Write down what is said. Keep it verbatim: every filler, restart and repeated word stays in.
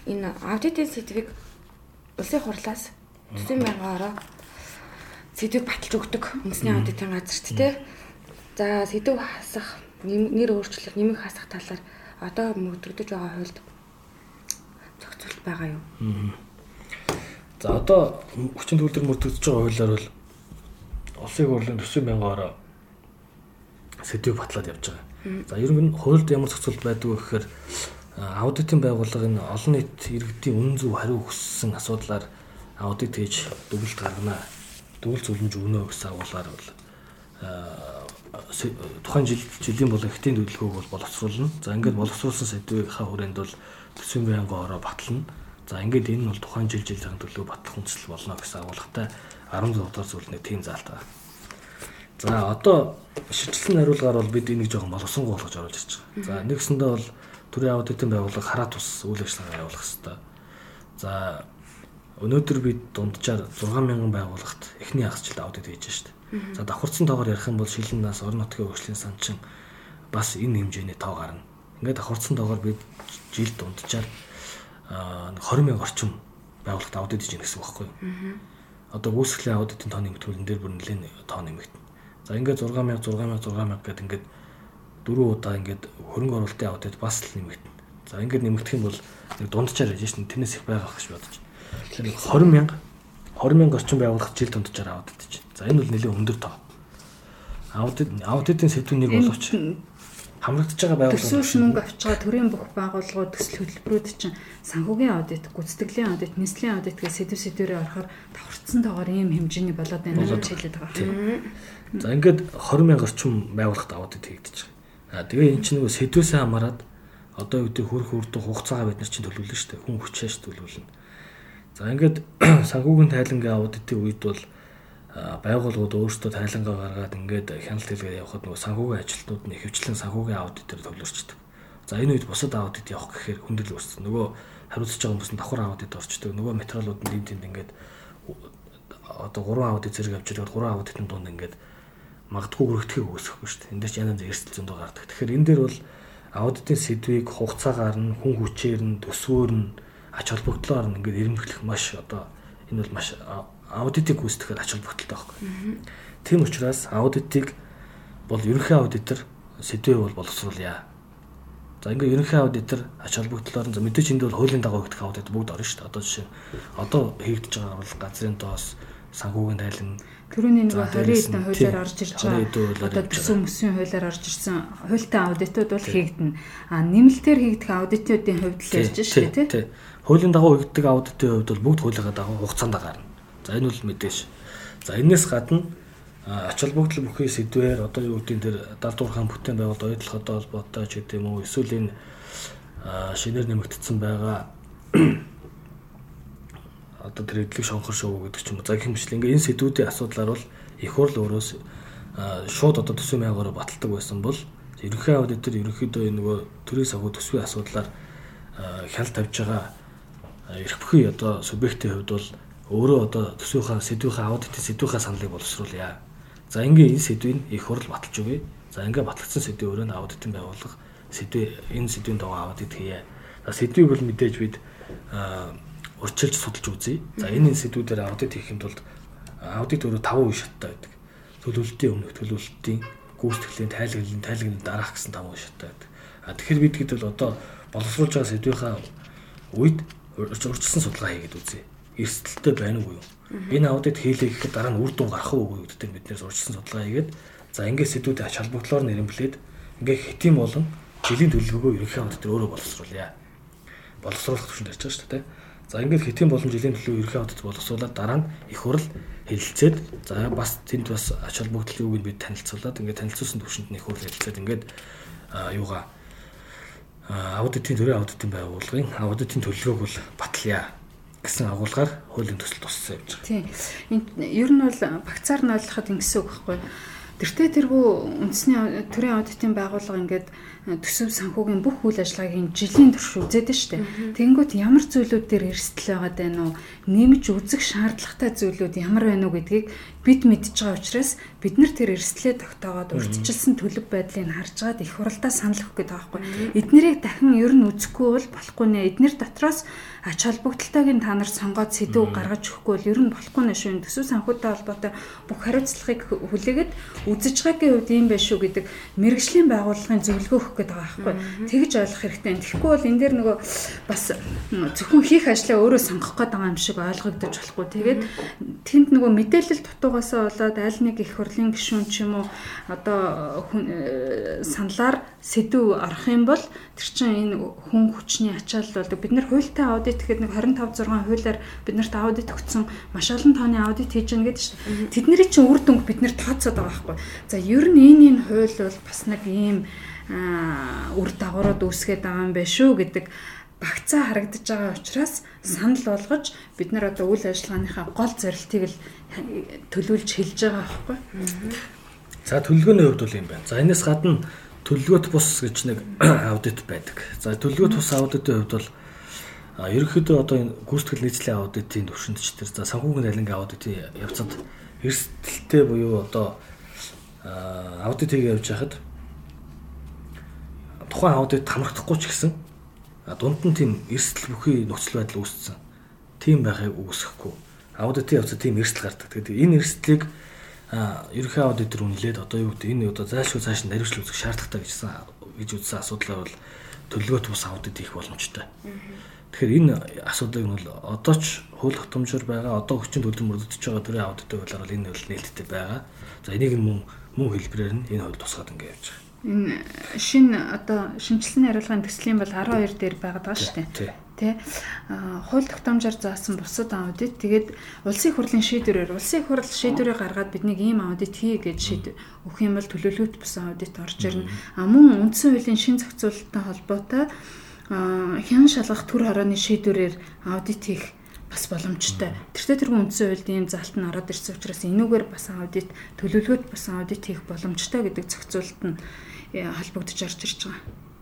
энэ аудитын сэдвийг улсын хурлаас төсвийн байнгаараа сэдвийг баталж өгдөг үндэсний аудитын газарт тий. За сэдв хасах, нэр өөрчлөх, нэмэг хасах талаар одоо мөрдөгдөж байгаа хуульд зохицуулт байгаа юу? За одоо хүчин төгөлдөр мөрдөгдөж байгаа хуулиар бол улсын хурлын төсвийн байнгаараа сэдвийг батлаад явж байгаа. За ер нь хуульд ямар зохицуулт байдгүй гэхээр аудитын байгууллага энэ олон нийт иргэдийн үнэн зөв хариу өгсөн асуудлаар аудит хийж дүгнэлт гаргана. Дүгнэлт зөвлөмж өгнө гэсэн агуулгаар бол тухайн жил жилийн болон хэтийн төлөвлөгөөг бол боловсруулна. За ингээд боловсруулсан сэдвийнхаа хүрээнд бол төсвийн байнгаараа батлана. За ингээд энэ нь бол тухайн жил жилийн төлөвлөгөө батлах үндэслэл болно гэсэн агуулгатай арван зургаадугаар зүйлний тийм заалт байна. За одоо шилжилсэн хариулгаар бол бид энийг жоохон боловсронгуй болгож оруулж ирж байгаа. За нэгсэндээ бол төрийн аудитын байгууллага хараа тус үйл ажиллагаа явуулах хэрэгтэй. За өнөөдөр бид дунджаар зургаан мянган байгууллагт эхний хагас жилд аудит хийж штэ. За давхарцсан тоогоор ярих юм бол шилэн нас орон нутгийн хөгжлийн санчин бас энэ хэмжээний тоо гарна. Ингээд давхарцсан тоогоор бид жилд дунджаар двадцать мянган орчим байгууллагт аудит хийж гэнэ гэсэн үг байхгүй юу? Одоо үүсгэлийн аудитын тооны нэмэгдүүлэн дээр бүр нэлээд тоо нэмэгдэнэ. За ингээд зургаан мянга зургаан мянга зургаан мянга гэдэг ингээд дөрвөн удаа ингээд хөрөнгө оруулалтын аудит бас л нэмэгдэнэ. За ингээд нэмэгдэх юм бол нэг дунджаар хийж шин тэрнээс их байгаа гэж бодож. Тэгэхээр двадцать мянга двадцать мянга орчим байгууллагт жил дунджаар аудит хийж. За энэ бол нэлээд өндөр тоо. Аудит аудитын сэдвүүнийг боловч хамрагдаж байгаа байгууллага төсвөөс мөнгө авч байгаа төрийн бүх байгууллагууд төсөл хөтөлбөрүүд чинь санхүүгийн аудит, гүйцэтгэлийн аудит, нийслэлийн аудит гэх сэдв сэдвэрээ орохоор давхарцсан тоогоор ийм хэмжээний болоод байна гэж хэлээд байгаа. За ингээд двадцать мянга орчим байгууллагт аудит хийгдэж байгаа. А тэгээ эн чинь нөгөө сэдвээсээ хамаарат одоо юу гэдэг хөрх хүрдэх хугацаагаа бид нар чинь төлөвлөн шүү дээ. Хүн хүчээс төлөвлөнө. За ингээд санхүүгийн тайлангийн аудитын үед бол байгууллагууд өөрсдөө тайлангаа гаргаад ингээд хяналт хэлгээд явхад нөгөө санхүүгийн ажилтнууд нь ихэвчлэн санхүүгийн аудитээр төвлөрчдөг. За энэ үед бусад аудит явах гэхээр хүндрэл үүссэн. Нөгөө хариуцж байгаа хүмүүс нь давхар аудит орчдөг. Нөгөө материалууд нь энд тэнд ингээд одоо гурван аудит зэрэг авч ирээд гурван аудитын дунд ингээд магадгүй хүрэгдэхийг үүсэхгүй шүү дээ. Энд дээр ч янз янз эрсдэл зөндөө гардаг. Тэгэхээр энэ дээр бол аудитын сэдвийг хугацаагаар нь, хүн хүчээр нь, төсвөөр нь, ач холбогдлоор нь ингээд ирэмблэх маш одоо энэ бол маш аудитыг гүйцэтгэхэд ач холбогдолтой байхгүй. Тийм учраас аудитыг бол ерөнхий аудитор сэдвээ бол боловсруулъя. За ингээд ерөнхий аудитор ач холбогдлоор нь мэдээж энд бол хуулийн дагуу хийгдэх аудит бүгд орно шүү дээ. Одоо жишээ одоо хийгдэж байгаа бол газрын тоос, санхүүгийн тайлан, төрөний нэг хорийн эдэн хуулиар орж ирж байгаа. Одоо төсөв мөсвийн хуулиар орж ирсэн хуультай аудитууд бол хийгдэнэ. А нэмэлтээр хийгдэх аудитуудын хувьд л ярьж шүү дээ, тий. Хуулийн дагуу хийгдэх аудитын хувьд бол бүгд хуулийнхаа дагуу хугацаанд гарна. За энэ бол мэдээж. За энэс гадна ач холбогдол бүхий сэдвээр одоо юу гэдэг тэр далдуурхан бүтээн байгуулалт ойдлохтой холбоотой ч гэдэм үү эсвэл энэ шинээр нэмэгдсэн байгаа одоо тэр эдлэг шонхор шоу гэдэг ч юм уу. За хэмжлэн ингээ энэ сэдвүүдийн асуудлаар бол их хурл өөрөөс шууд одоо төсвийн байгаараа баталдаг байсан бол ерөнхий аудитор ерөнхийдөө энэ нөгөө төрийн санхүү төсвийн асуудлаар хяналт тавьж байгаа эрх бүхий одоо субъектийн хувьд бол өөрөө одоо төсвийнхаа сэдвийнхаа аудитын сэдвийнхаа саналыг боловсруулъя. За ингээ энэ сэдвийг их хурл баталж өгье. За ингээ батлагдсан сэдвийн өрөөнд аудитын байгууллага сэдвээ энэ сэдвийн дагуу аудит хийе. За сэдвийг бол мэдээж бид урьдчилж судалж үзье. За энэ сэдвүүдээр аудит хийхэд бол аудит өөрөө таван үе шаттай байдаг. Төлөвлөлтийн өмнөх, төлөвлөлтийн, гүйцэтгэлийн, тайлаглалын, тайлаглалын дараах гэсэн таван үе шаттай байдаг. А тэгэхээр бид хэд бол одоо боловсруулж байгаа сэдвийнхаа үед урьдчилсан судалгаа хийгээд үзье. Эрсдэлтэй байна уу юу? Энэ аудит хийлээ гэхэд дараа нь үр дүн гарах уу юу гэдэг бид нэр урьдчилсан судалгаа хийгээд за ингээд сэдвүүдийн ач холбогдлоор нэрэмблээд ингээд хэтийн болон жилийн төлөвлөгөө ерөнхий аудитор өөрөө боловсруулъя. Боловсруулах төвшөнд ярьж байгаа шүү дээ. За ингээд хэтийн болон жилийн төлөвлөгөө ерөнхий аудитор боловсруулаад дараа нь их хурл хэлэлцээд за бас тэнд бас ач холбогдлын үгийг бид танилцуулаад ингээд танилцуулсан төвшөнд нь их хурл хэлэлцээд ингээд юугаа аудитын төрийн аудитын байгууллагын аудитын төлөвлөгөөг бол батлая гэсэн агуулгаар хуулийн төсөл туссан явж байгаа. Тийм. Ер нь бол багцаар нь ойлгоход ингэсэн үг байхгүй. Тэртээ тэргүй үндэсний төрийн аудитын байгууллага ингээд төсөв санхүүгийн бүх үйл ажиллагааг жилийн турш үзээд нь штэ. Тэнгүүт ямар зүйлүүд дээр эрсдэл байгаад байна уу? Нэмж үзэх шаардлагатай зүйлүүд ямар байна уу гэдгийг бид мэдж байгаа учраас бид нар тэр эрсдлээ тогтоогоод урьдчилсан төлөв байдлыг харж гаад их хуралдаа санал өгөх гэдэг байгаа байхгүй. Эднэрийг дахин ер нь үзэхгүй бол болохгүй нэ. Эднэр дотроос ач холбогдолтойг та нар сонгоод сэдв гаргаж өгөхгүй бол ер нь болохгүй нэ шүү. Төсөв санхүүтэй холбоотой бүх хариуцлагыг хүлээгээд үзэж байгаагийн үед юм байна шүү гэдэг мэргэжлийн байгууллагын зөвлөгөө өгөх гэдэг байгаа байхгүй. Тэгж ойлгох хэрэгтэй. Тэгэхгүй бол энэ дээр нөгөө бас зөвхөн хийх ажлаа өөрөө сонгох гэдэг байгаа юм шиг ойлгогдож болохгүй. Тэгээд тэнд нөгөө мэдээлэл дутуугаасаа болоод аль нэг их хурлын гишүүн ч юм уу одоо саналаар сэдв орох юм бол тэр чинь энэ хүн хүчний ачаалал болдог. Бид нар хуультай аудит гэхэд нэг двадцать five зургаан хуулиар биднэрт аудит өгсөн маш олон тооны аудит хийж гэнэ гэдэг чинь тэдний чинь үр дүнг бид нэр тооцоод байгаа байхгүй. За ер нь энэ энэ хууль бол бас нэг ийм үр дагаврууд үүсгээд байгаа юм байна шүү гэдэг багцаа харагдаж байгаа учраас санал болгож бид нар одоо үйл ажиллагааныхаа гол зорилтыг л төлөвлөж хэлж байгаа байхгүй. За төлөвлөгөөний хувьд бол юм байна. За энэс гадна төлөвлөгөөт бус гэж нэг аудит байдаг. За төлөвлөгөөт бус аудитын хувьд бол ерөнхийдөө одоо энэ гүйцэтгэл нийцлийн аудитын төвшөндч төр за санхүүгийн алингийн аудитын явцад эрсдэлтэй буюу одоо аудитыг явж хахад тухайн аудит хамрагдахгүй ч гэсэн дунд нь тийм эрсдэл бүхий нөхцөл байдал үүссэн. Тийм байхыг үүсэхгүй. Аудитын явцад тийм эрсдэл гардаг. Тэгэхээр энэ эрсдлийг ерөнхий аудитор үнэлээд одоо юу гэдэг энэ одоо зайлшгүй цааш нь наривчлал үүсгэх шаардлагатай гэжсэн гэж үзсэн асуудлаар бол төлөвлөгөөт бус аудит хийх боломжтой. Тэгэхээр энэ асуудлыг нь бол одоо ч хууль тогтоомжоор байгаа, одоо хүчин төлөв мөрдөж байгаа төрлийн аудитын хуулиар бол энэ бол нээлттэй байгаа. За энийг нь мөн мөн хэлбэрээр нь энэ хууль тусгаад ингээд явж байгаа. Энэ шинэ одоо шинжилгээний хариулгын төслийн бол twelve дээр байгаад байгаа шүү дээ. Тэ хууль тогтоомжоор заасан бусад аудит тэгээд улсын хурлын шийдвэрээр улсын хурл шийдвэрийг гаргаад биднийг ийм аудит хий гэж шийдвэр өгөх юм бол төлөвлөлт бус аудит орж ирнэ. А мөн үндсэн хуулийн шин зохицуулалттай холбоотой хян шалгах төр хорооны шийдвэрээр аудит хийх бас боломжтой. Тэртээ тэргүй үндсэн хуульд ийм заалт нь ороод ирсэн учраас энүүгээр бас аудит төлөвлөгөөт бас аудит хийх боломжтой гэдэг зохицуулалт нь холбогдож орж ирж байгаа.